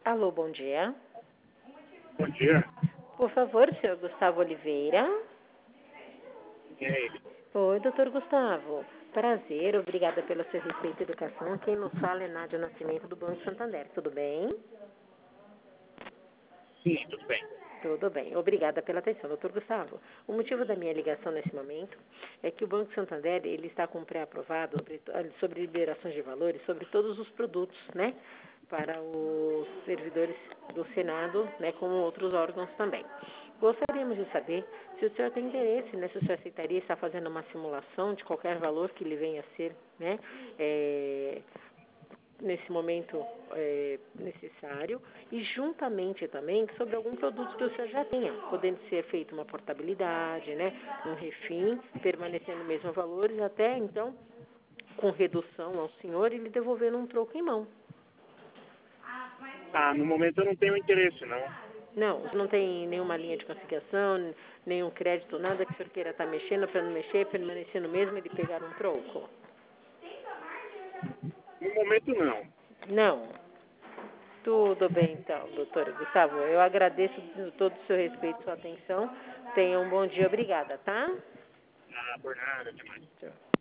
Alô, bom dia. Bom dia. Por favor, senhor Gustavo Oliveira. Quem é ele? Oi, doutor Gustavo. Prazer, obrigada pelo seu respeito e educação. Quem nos fala é Nádia Nascimento, do Banco Santander. Tudo bem? Sim, tudo bem. Tudo bem. Obrigada pela atenção, doutor Gustavo. O motivo da minha ligação nesse momento é que o Banco Santander ele está com pré-aprovado sobre liberações de valores sobre todos os produtos, né? Para os servidores do Senado, né? Como outros órgãos também. Gostaríamos de saber se o senhor tem interesse, né? Se o senhor aceitaria estar fazendo uma simulação de qualquer valor que lhe venha a ser, né? Nesse momento necessário e juntamente também sobre algum produto que o senhor já tenha, podendo ser feita uma portabilidade, né, um refim, permanecendo o mesmo valores, até então com redução ao senhor e lhe devolvendo um troco em mão. No momento eu não tenho interesse, não. Não tem nenhuma linha de conciliação, nenhum crédito, nada que o senhor queira estar mexendo para não mexer, permanecendo o mesmo e de pegar um troco? No momento não. Não. Tudo bem, então, doutora Gustavo. Eu agradeço todo o seu respeito e sua atenção. Tenha um bom dia. Obrigada, tá? Por nada, até mais. Tchau.